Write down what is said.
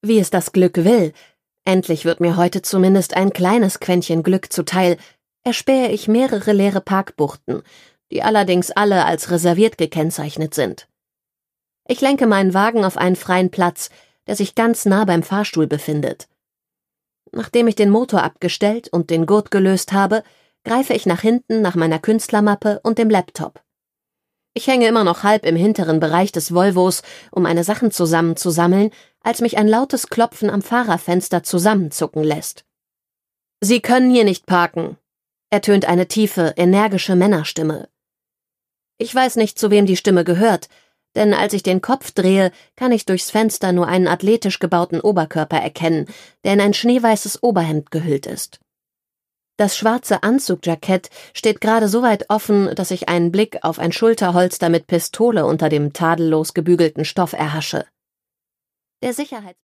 Wie es das Glück will, endlich wird mir heute zumindest ein kleines Quäntchen Glück zuteil, erspähe ich mehrere leere Parkbuchten, die allerdings alle als reserviert gekennzeichnet sind. Ich lenke meinen Wagen auf einen freien Platz, der sich ganz nah beim Fahrstuhl befindet. Nachdem ich den Motor abgestellt und den Gurt gelöst habe, greife ich nach hinten nach meiner Künstlermappe und dem Laptop. Ich hänge immer noch halb im hinteren Bereich des Volvos, um meine Sachen zusammenzusammeln, als mich ein lautes Klopfen am Fahrerfenster zusammenzucken lässt. »Sie können hier nicht parken«, ertönt eine tiefe, energische Männerstimme. Ich weiß nicht, zu wem die Stimme gehört, denn als ich den Kopf drehe, kann ich durchs Fenster nur einen athletisch gebauten Oberkörper erkennen, der in ein schneeweißes Oberhemd gehüllt ist. Das schwarze Anzugjackett steht gerade so weit offen, dass ich einen Blick auf ein Schulterholster mit Pistole unter dem tadellos gebügelten Stoff erhasche. Der